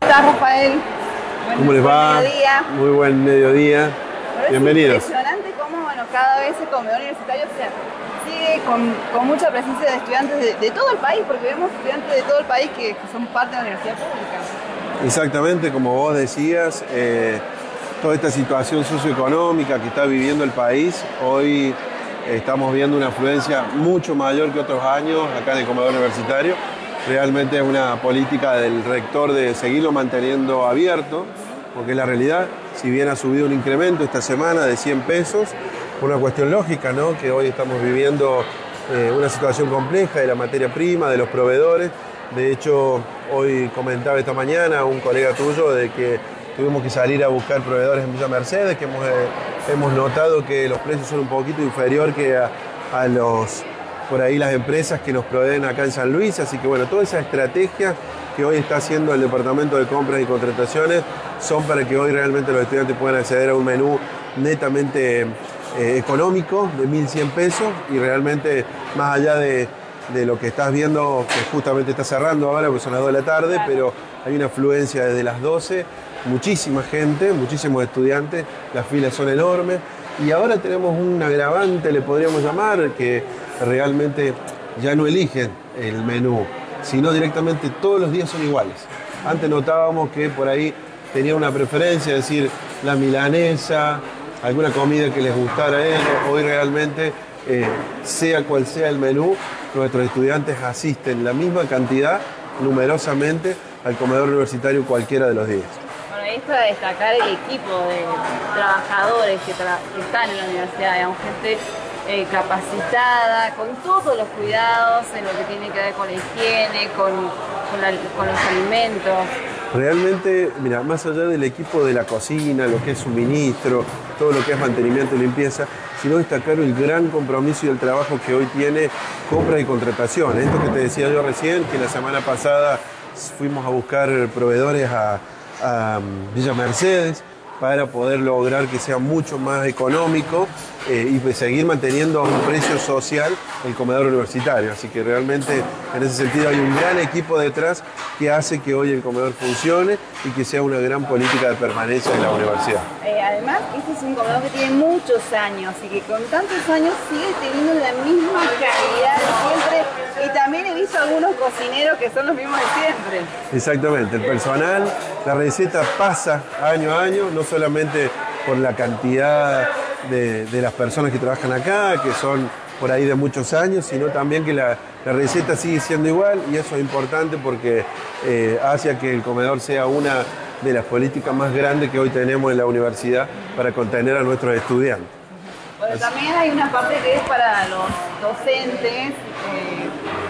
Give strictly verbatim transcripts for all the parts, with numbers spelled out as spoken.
estás, Rafael? Buen, ¿Cómo les va? Buen mediodía. Muy buen mediodía. Pero Bienvenidos. Es impresionante cómo bueno, cada vez el comedor universitario se, sigue con, con mucha presencia de estudiantes de, de todo el país, porque vemos estudiantes de todo el país que, que son parte de la universidad pública. Exactamente, como vos decías, eh, toda esta situación socioeconómica que está viviendo el país, hoy estamos viendo una afluencia mucho mayor que otros años acá en el comedor universitario. Realmente es una política del rector de seguirlo manteniendo abierto, porque la realidad, si bien ha subido un incremento esta semana de cien pesos, por una cuestión lógica, ¿no? Que hoy estamos viviendo eh, una situación compleja de la materia prima, de los proveedores. De hecho, hoy comentaba esta mañana un colega tuyo de que tuvimos que salir a buscar proveedores en Villa Mercedes, que hemos, eh, hemos notado que los precios son un poquito inferior que a, a los... por ahí las empresas que nos proveen acá en San Luis, así que bueno, toda esa estrategia que hoy está haciendo el Departamento de Compras y Contrataciones son para que hoy realmente los estudiantes puedan acceder a un menú netamente eh, económico de mil cien pesos y realmente más allá de, de lo que estás viendo, que justamente está cerrando ahora, porque son las dos de la tarde, pero hay una afluencia desde las doce, muchísima gente, muchísimos estudiantes, las filas son enormes y ahora tenemos un agravante, le podríamos llamar, que realmente ya no eligen el menú, sino directamente todos los días son iguales. Antes notábamos que por ahí tenía una preferencia, es decir, la milanesa, alguna comida que les gustara a ellos. Hoy realmente, eh, sea cual sea el menú, nuestros estudiantes asisten la misma cantidad, numerosamente, al comedor universitario cualquiera de los días. Bueno, ahí es para destacar el equipo de trabajadores que, tra que están en la universidad, digamos, gente Eh, capacitada, con todos los cuidados en lo que tiene que ver con la higiene, con, con, la, con los alimentos. Realmente, mira, más allá del equipo de la cocina, lo que es suministro, todo lo que es mantenimiento y limpieza, sino destacar el gran compromiso y el trabajo que hoy tiene compra y contratación. Esto que te decía yo recién, que la semana pasada fuimos a buscar proveedores a, a Villa Mercedes, para poder lograr que sea mucho más económico eh, y seguir manteniendo a un precio social el comedor universitario. Así que realmente en ese sentido hay un gran equipo detrás que hace que hoy el comedor funcione y que sea una gran política de permanencia en la universidad. Eh, además, este es un comedor que tiene muchos años y que con tantos años sigue teniendo la misma calidad de siempre. Y también he visto algunos cocineros que son los mismos de siempre. Exactamente, el personal, la receta pasa año a año, no solamente por la cantidad de, de las personas que trabajan acá, que son por ahí de muchos años, sino también que la, la receta sigue siendo igual y eso es importante porque eh, hace que el comedor sea una de las políticas más grandes que hoy tenemos en la universidad para contener a nuestros estudiantes. Bueno, también hay una parte que es para los docentes. Eh,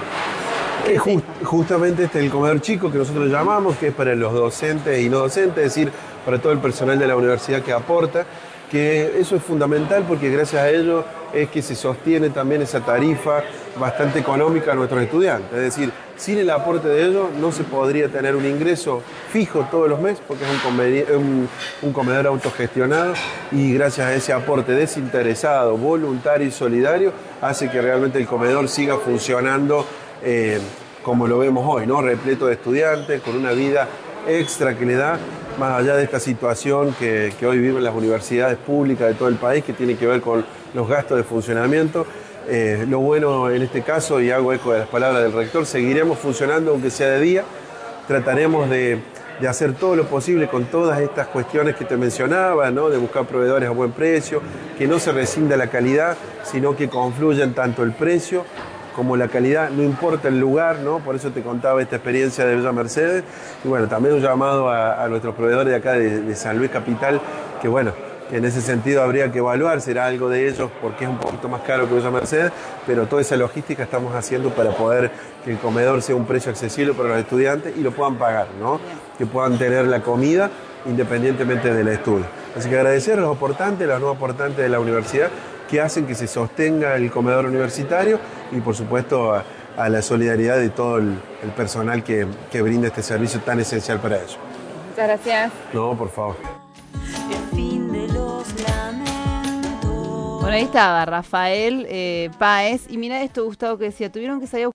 que just, justamente este es el comedor chico que nosotros llamamos, que es para los docentes y no docentes, es decir, para todo el personal de la universidad que aporta, que eso es fundamental porque gracias a ello es que se sostiene también esa tarifa bastante económica a nuestros estudiantes. Es decir, sin el aporte de ellos no se podría tener un ingreso fijo todos los meses porque es un, un, un comedor autogestionado y gracias a ese aporte desinteresado, voluntario y solidario hace que realmente el comedor siga funcionando eh, como lo vemos hoy, ¿no? Repleto de estudiantes, con una vida extra que le da, más allá de esta situación que, que hoy viven las universidades públicas de todo el país, que tiene que ver con los gastos de funcionamiento. Eh, lo bueno en este caso, y hago eco de las palabras del rector, seguiremos funcionando aunque sea de día, trataremos de, de hacer todo lo posible con todas estas cuestiones que te mencionaba, ¿no? De buscar proveedores a buen precio, que no se rescinda la calidad, sino que confluyan tanto el precio como la calidad, no importa el lugar, ¿no? Por eso te contaba esta experiencia de Villa Mercedes. Y bueno, también un llamado a, a nuestros proveedores de acá de, de San Luis Capital, que bueno, en ese sentido habría que evaluar, será algo de ellos, porque es un poquito más caro que Villa Mercedes, pero toda esa logística estamos haciendo para poder que el comedor sea un precio accesible para los estudiantes y lo puedan pagar, ¿no? Que puedan tener la comida independientemente del estudio. Así que agradecer a los aportantes, a los no aportantes de la universidad, que hacen que se sostenga el comedor universitario y por supuesto a, a la solidaridad de todo el, el personal que, que brinda este servicio tan esencial para ellos. Muchas gracias. No, por favor. Bueno, ahí estaba Rafael eh, Páez y mira esto, Gustavo, que decía, tuvieron que salir a